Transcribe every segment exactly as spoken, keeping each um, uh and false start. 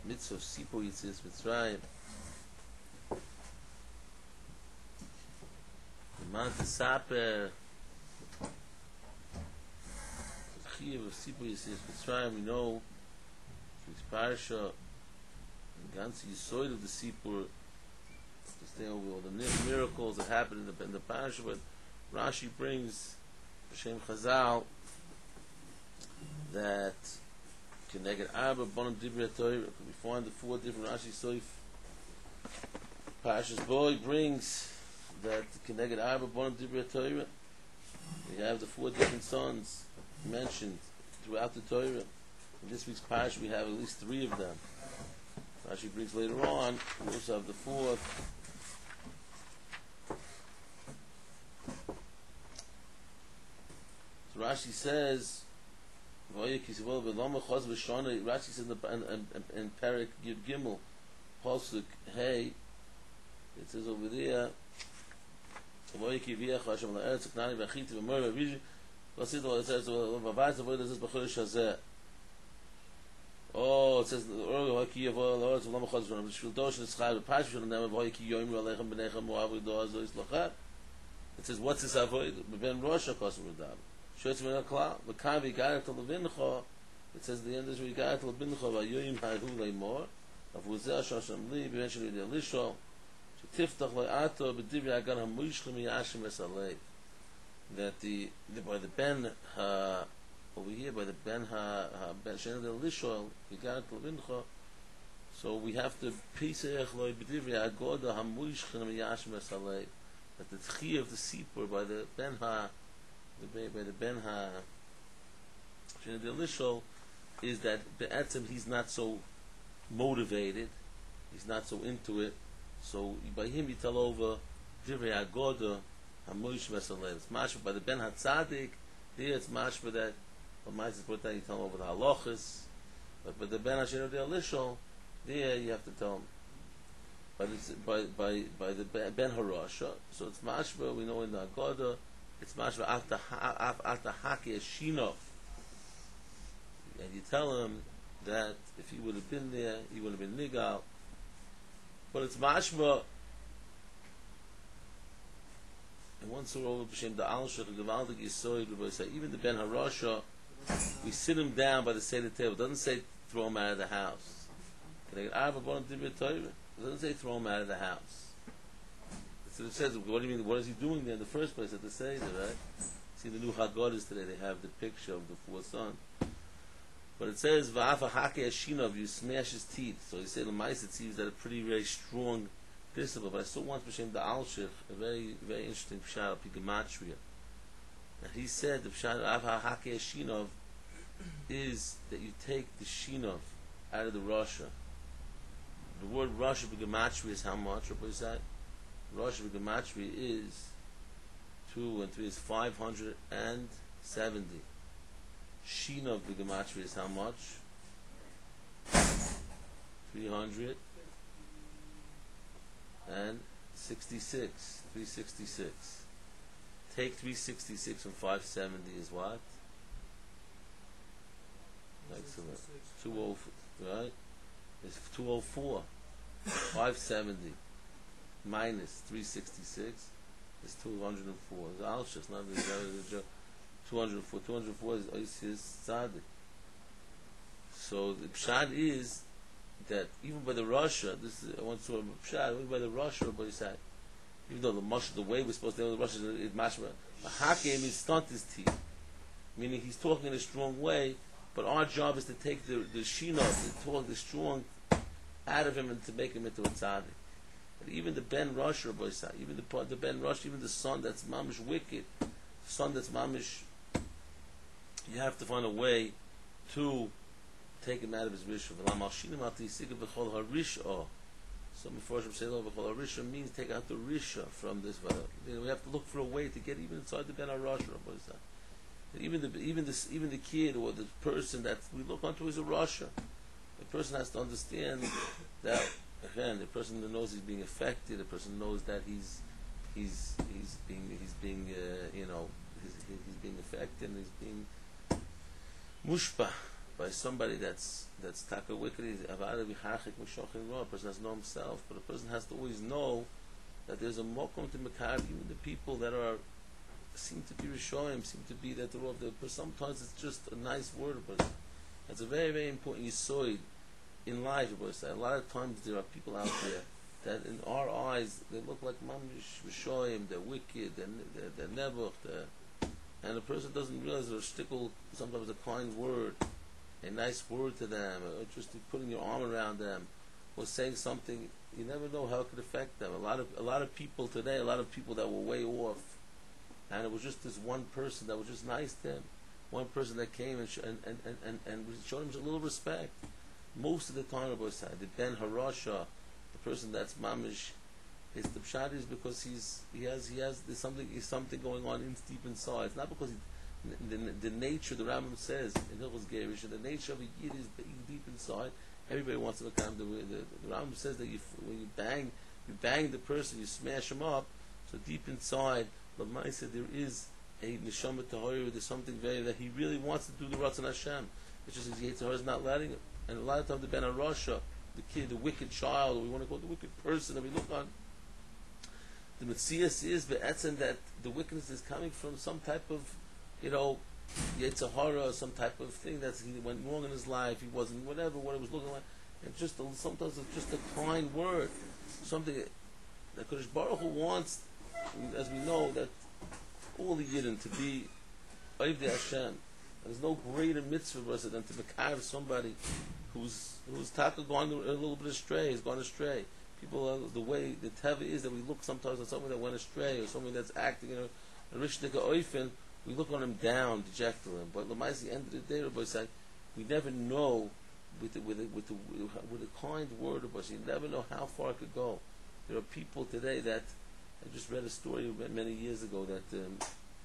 mitzvah Sipo Yitzis Mitzrayim. The man to Saper the Chiyuv of Sipo Yitzis Mitzrayim. We know this parasha, the Gansi Yisoid of the Sipur, to stay over all the miracles that happened in the, in the parasha, but Rashi brings Hashem Chazal that Keneged Arba Bonim Divrei Torah. We find the four different Rashi Soif Parashas Boy brings that Keneged Arba Bonim Divrei Torah. We have the four different sons mentioned throughout the Torah. In this week's Parash we have at least three of them. Rashi brings later on, we also have the fourth. So Rashi says, Rashi says in the in, in, in Perek Yud Gimel, Pasuk Hey, it says over there, oh, it says it says what's this avoid? Ben Rosh HaKosim Radab. Shotz min HaKlal. V'kavi garet al Levincha. It says the end is we garet al Levincha v'ayoyim ha'hu le'mor. Avuzeh Shasham li b'menshel yidei Elisha. Shetiftach le'ato b'divri agan ha'moishchim yashim esalei. That the, the by the Ben ha over here by the Ben ha ha Ben Shen Elisha we garet al Levincha. So we have to pisach loy b'divri agoda ha'moishchim yashim esalei. That the tchi of the Sipur by the Ben Ha, the by the Ben Ha, the Elishol, is that Be'etzim he's not so motivated, he's not so into it. So by him you tell over Divrei Agoda Hamoish Vesalei. It's mashma by the Ben HaTzadik. There it's mashma that but Ma'aser put that you tell over the halachas. But by the Ben Hashem the Elishol, there you have to tell him. But it's by by by the Ben Harasha, so it's mashma. We know in the Agoda, it's mashma after after Haki Shinov, and you tell him that if he would have been there, he would have been nigal. But it's mashma. And once we're over b'shem the Al Shech the Valdik Yisoid, we say even the Ben Harasha, we sit him down by the Seder table. It doesn't say throw him out of the house. Can I get Arba Bonim Divrei Torah? It doesn't say throw him out of the house. So it says, what do you mean, what is he doing there in the first place at the Seder, right? See the new Haggadahs today, they have the picture of the four sons. But it says, Va'afa hake ashinov, you smash his teeth. So he said, L'mais, it seems that a pretty, very strong principle. But I saw once, B'Shem the Alshich, a very, very interesting pshat of Gematria. And he said, the pshat of Va'afa hake ashinov is that you take the shinov out of the Rasha. The word Rosh B'Gematria is how much? What is that? Rosh B'Gematria is two and three is five hundred and seventy. Shina B'Gematria is how much? Three hundred and sixty-six. Three sixty-six. Take three sixty-six from five seventy is what? Excellent. Two oh right? It's two oh four. five seventy minus three sixty-six is two hundred four. It's Alshas, not the two hundred four. two hundred four is Oisius Tzaddik. So the Pshad is that even by the Rasha, this is I want to Pshad, even by the Rasha, but he said, even though the mush the way we're supposed to do the Rasha is mashma, the Hakim is stunt his teeth. Meaning he's talking in a strong way, but our job is to take the the Shina, to talk the strong out of him and to make him into a tzaddik. But even the Ben Rosh, Rabbi Yisai, even the the Ben Rosh, even the son that's mamish wicked, the son that's mamish, you have to find a way to take him out of his rishah. So before say v'chol harisha means take out the risha from this. You know, we have to look for a way to get even inside the Ben Rosh, Rabbi Yisai. Even the even this even the kid or the person that we look onto is a rasha. The person has to understand that again, the person that knows he's being affected, the person knows that he's he's he's being he's being uh, you know he's, he's being affected and he's being mushpa by somebody that's that's taka wicked. Avada b'chachik m'shochin ra. A person has to know himself, but a person has to always know that there's a mokum to mekar, even the people that are seem to be rishoyim, seem to be that they're off. But sometimes it's just a nice word, but it's a very very important yisoid in life. But a lot of times there are people out there that in our eyes they look like mamish rishoyim, they're wicked, they're they're, they're nebuch, they're, and the person doesn't realize they're stickle sometimes a kind word, a nice word to them, or just putting your arm around them, or saying something. You never know how it could affect them. A lot of a lot of people today, a lot of people that were way off, and it was just this one person that was just nice to them, one person that came and sh- and, and, and, and, and showed him a little respect. Most of the time, Rabbi said, the Ben Harasha, the person that's mamish, his the pshat is because he's he has he has there's something is something going on in deep inside. It's not because he, the, the, the nature the Rambam says in Hilchos Gerish, the nature of a yid is deep inside. Everybody wants to become the, the, the Rambam says that you, when you bang you bang the person, you smash him up. So deep inside, Lamai said there is a neshama tahor. There's something very that he really wants to do the Ratzon Hashem. It's just his Yetzer Hara is not letting him. And a lot of times the Ben Harasha, the kid, the wicked child, or we want to call it the wicked person that we look on. The Metzias is be'etzem that the wickedness is coming from some type of, you know, Yetzer Hara, some type of thing that he went wrong in his life. He wasn't whatever what it was looking like, and just a, sometimes it's just a kind word, something that Kodesh Baruch Hu wants, as we know, that all the Yidden to be Oivdei Hashem. There's no greater mitzvah for us than to mekar somebody who's who's taka gone a little bit astray, has gone astray. People, uh, the way the teva is that we look sometimes on someone that went astray or someone that's acting in a, a rishnika oifen, we look on him down, deject him. But Lamais, the end of the day, Rabbi said, we never know with the, with the, with the, with a kind word of us. You never know how far it could go. There are people today that I just read a story many years ago that. Um,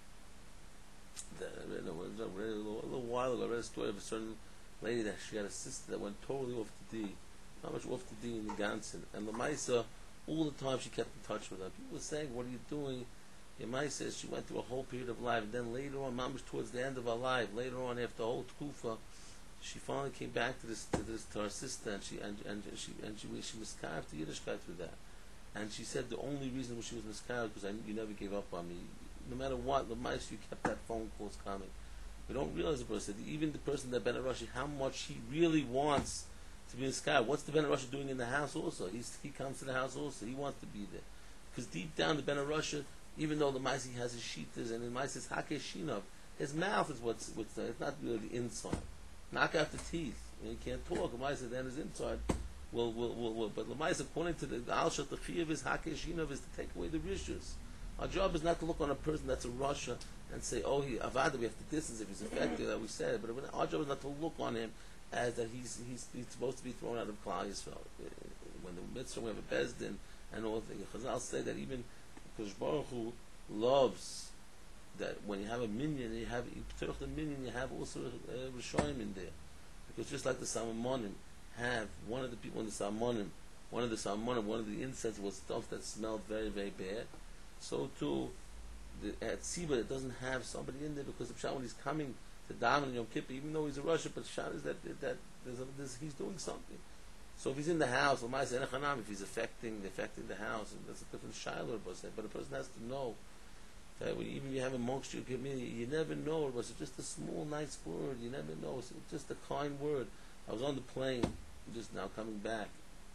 that I read, I read a, little, a little while ago. I read a story of a certain lady that she had a sister that went totally off the D, not much off the D in the Gansen. And Lamaisa, all the time she kept in touch with her. People were saying, "What are you doing?" Yamai says she went through a whole period of life, and then later on, Mama's towards the end of her life, later on after the whole tkufa, she finally came back to this to this to her sister, and she and and she and she she miscarved to Yiddishkeit through that. And she said the only reason why she was miscarried because I, you never gave up on me. No matter what, the mice you kept that phone calls coming. We don't realize the person, even the person that Ben Arashi, how much he really wants to be in the sky. What's the Ben Arashi doing in the house also? He's, he comes to the house also. He wants to be there. Because deep down the Ben Arashi, even though the mice he has his sheetas and the mice is Hake Shinov, his mouth is what's, what's there. It's not really the inside. Knock out the teeth. You, know, you can't talk. The mice then his inside will, will, will, will. But the mice, according to the Al Shat, the Chi of his Hake Shinov is to take away the rishus. Our job is not to look on a person that's a Russia and say, oh, he Avada, we have to distance if he's affected, that we said. But our job is not to look on him as that he's he's, he's supposed to be thrown out of Klal Yisrael. When the mitzvah, we have a Bezdin and all things. Chazal say that even Kodesh Baruch Hu loves that when you have a minion, you have the minion, you have also uh, Rishonim in there. Because just like the Salmonim have, one of the people in the Salmonim, one of the Salmonim, one of the incense was stuff that smelled very, very bad. So too, the, at Siba it doesn't have somebody in there because the Pshat when he's coming to daven in Yom Kippur, even though he's a Russia, but the Pshat is that, that there's a, there's, he's doing something. So if he's in the house, if he's affecting affecting the house, that's a different shiloh. But a person has to know that when, even if you have amongst your community, you never know. It was just a small, nice word. You never know. It's just a kind word. I was on the plane just now coming back,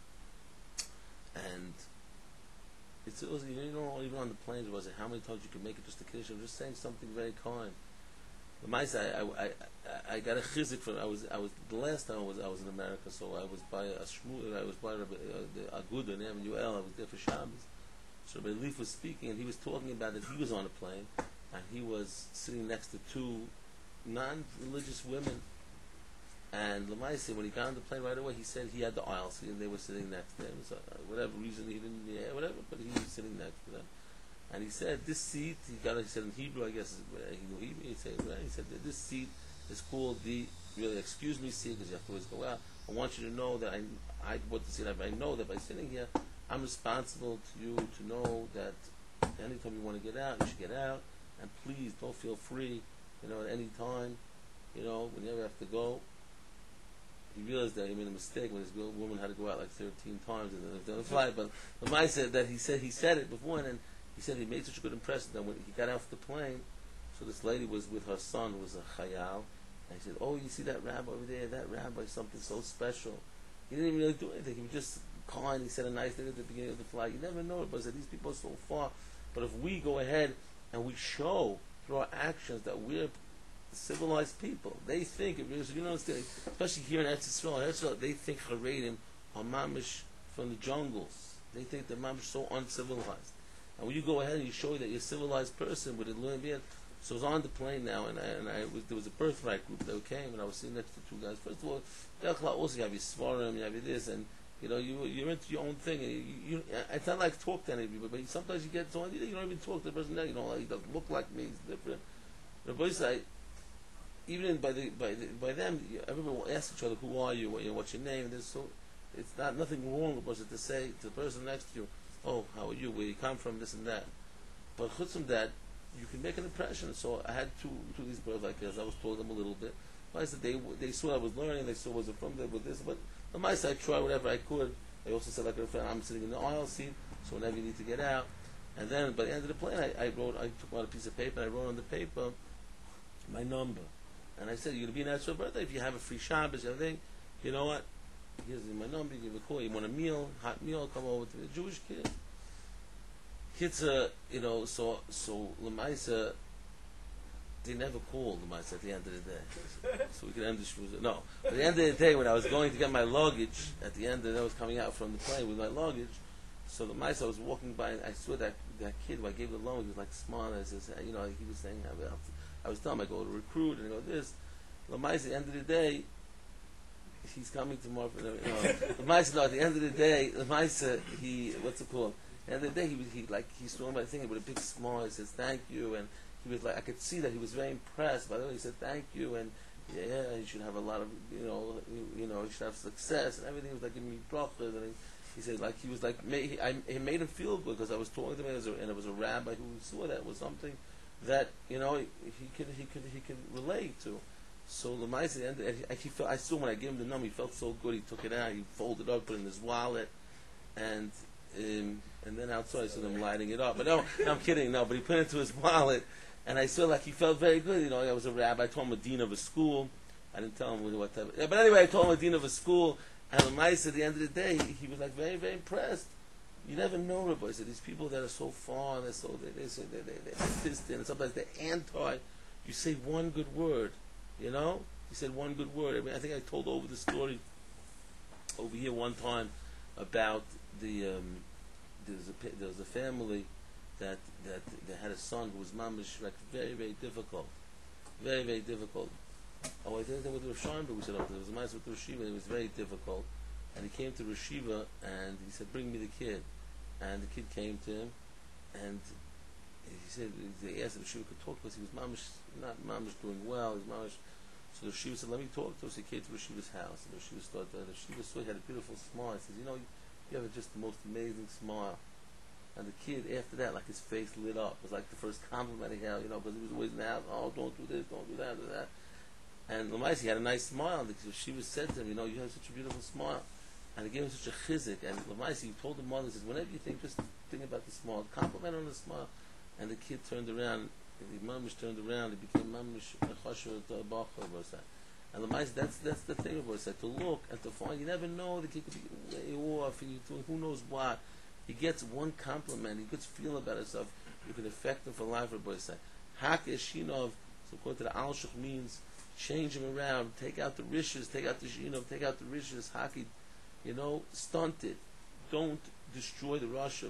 and it's also, you know, even on the planes, it was how many times you could make it just a kiddush. I'm just saying something very kind. The mice, I, I, I, I got a chizik from. I was, I was the last time I was, I was in America, so I was by a shmul. I was by uh, the Aguda in M U L. I was there for Shabbos. So Rabbi Leaf was speaking, and he was talking about that he was on a plane, and he was sitting next to two non-religious women. And Lamaisi, when he got on the plane right away, he said he had the aisle seat, and they were sitting next to him. So, uh, whatever reason he didn't, yeah, whatever, but he was sitting next to them. And he said, "This seat," he got it. He said in Hebrew, I guess he knew Hebrew. He said, well, "He said that this seat is called the really excuse me seat because you have to always go out. I want you to know that I, I bought the seat. I know that by sitting here, I'm responsible to you to know that anytime you want to get out, you should get out. And please don't feel free, you know, at any time, you know, whenever you have to go." he realized that he made a mistake when his woman had to go out like thirteen times and then it didn't fly. But the Mai said that he said he said it before, and then he said he made such a good impression that when he got off the plane, so this lady was with her son, who was a chayal, and he said, "Oh, you see that rabbi over there? That rabbi is something so special. He didn't even really do anything. He was just kind. He said a nice thing at the beginning of the flight. You never know it, but I said these people are so far. But if we go ahead and we show through our actions that we're civilized people, they think, if you know, especially here in Eretz Yisrael, Eretz Yisrael, they think Haredim are mamish from the jungles. They think they're mamish so uncivilized. And when you go ahead and you show that you're a civilized person with a learned beard, so I was on the plane now, and I, and I was, there was a birthright group that came, and I was sitting next to two guys. First of all, Delchla also you have your svarim, you have your this, and you know you you're into your own thing. And you, you, it's not like talk to anybody, but sometimes you get so you don't even talk to the person there. You know, like, he doesn't look like me. He's different. But boys, I even by the by the, by them, everybody will ask each other, "Who are you? What, you know, what's your name?" And there's so it's not nothing wrong about it to say to the person next to you, "Oh, how are you? Where you come from? This and that." But chutz from that, you can make an impression. So I had two two of these brothers like this. I was told them a little bit. But I said they they saw I was learning. They saw I was from there with this. But on my side, I tried whatever I could. I also said like a friend, I'm sitting in the aisle seat, so whenever you need to get out. And then by the end of the plane, I, I wrote. I took out a piece of paper and I wrote on the paper my number. And I said, "You're gonna be an extra birthday. If you have a free Shabbos, everything, you know what? Here's my number. You give a call. You want a meal, hot meal? Come over to the Jewish kid." Kids, uh, you know, so so Lamaisa, they never called Lamaisa at the end of the day, so we could end the shmuzah. No, at the end of the day, when I was going to get my luggage, at the end of the day, I was coming out from the plane with my luggage. So Lamaisa, I was walking by, and I saw that that kid who I gave the loan. He was like smiling. I says, you know, he was saying, I was telling him I go to recruit and I go this. Lamaisa, at the end of the day, he's coming tomorrow. For, you know, Lamaisa, no, at the end of the day, Lamaisa, he what's it called? And the other day, he was he like he's throwing my thing with a big smile. He says thank you, and he was like I could see that he was very impressed. By the way, he said thank you, and yeah, yeah, you should have a lot of you know, you, you know, you should have success and everything. He was like giving me brachas, and he, he said like he was like made, he, I, he made him feel good because I was talking to him, as a, and it was a rabbi who saw that was something that you know he, he could he could he could relate to. So Lamaisa, the end, he felt I saw when I gave him the number, he felt so good. He took it out, he folded it up, put it in his wallet, and. Um, and then outside I saw them lighting it up. But no, no, I'm kidding. No, but he put it into his wallet, and I saw like he felt very good. You know, I was a rabbi. I told him a dean of a school. I didn't tell him what type. Of, yeah, but anyway, I told him a dean of a school. And the mice at the end of the day, he, he was like very, very impressed. You never know, Rabbi. So these people that are so far, they're so they they say they they they're distant, and sometimes they're anti. You say one good word, you know. You said one good word. I mean, I think I told over the story over here one time about the. Um, There was a there was a family that that they had a son who was mamish like very very difficult, very very difficult. Oh, I didn't think with the Rosh Hashanah, we said oh, there was a mice with the Rosh Hashiva, and it was very difficult. And he came to Rosh Hashiva and he said, "Bring me the kid." And the kid came to him, and he said they asked if Rosh Hashiva could talk because he was mamish not mamish doing well. He's mamish. So the Rosh Hashiva said, "Let me talk to him." So he came to Rosh Hashiva's house, and the Rosh Hashiva started. The Rosh Hashiva saw he had a beautiful smile. He says, "You know." You have just the most amazing smile. And the kid, after that, like his face lit up. It was like the first compliment he had, you know, because he was always in the house, oh, don't do this, don't do that, do that. And Lamaisi, he had a nice smile. And she was said to him, you know, you have such a beautiful smile. And he gave him such a chizik. And Lamaisi, he told the mother, he says, whenever you think, just think about the smile. Compliment on the smile. And the kid turned around, the mamish turned around, he became mamish, chashuv to a bacha, and the mice, that's that's the thing about it. To look and to find, you never know the kid could be way off, and you doing who knows what. He gets one compliment, he gets feel about himself. You can affect him for life. Rabbi say, Hak Eshinov. So according to the Al Shuk means change him around, take out the rishes, take out the shinov, take out the rishes. Haki, you know, stunt it. Don't destroy the rasha.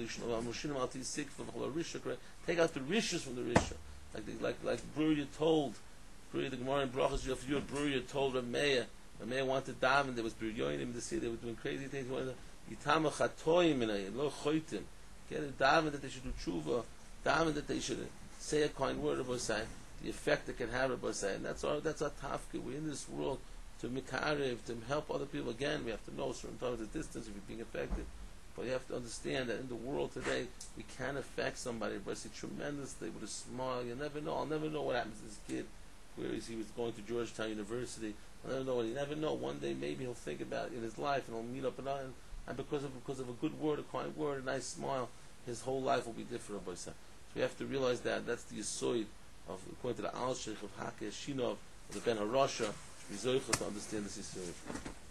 Take out the rishes from the risha, like the, like like Bruria told. The Gemara in Brachos, if you're a brewer, you're told Rameya. Rameya wanted to daven, there was Biryonim in the city, they were doing crazy things. Yitama chatoim in a lo choitim. Get a daven that they should do tshuva, daven that they should say a kind word about say, the effect it can have about say. And that's our that's our tafka. We're in this world to mikarev, to help other people. Again, we have to know certain times the distance if you're being affected. But you have to understand that in the world today, we can affect somebody, but see tremendously with a smile. You never know. I'll never know what happens to this kid. Where he was going to Georgetown University. I never know. You never know. One day maybe he'll think about it in his life, and he'll meet up and on, and because of because of a good word, a kind word, a nice smile, his whole life will be different. So we have to realize that that's the yisoid of, according to the Al Sheikh of Hakesh Shinov, of the Ben Harasha, to be zoicha to understand this yisoid.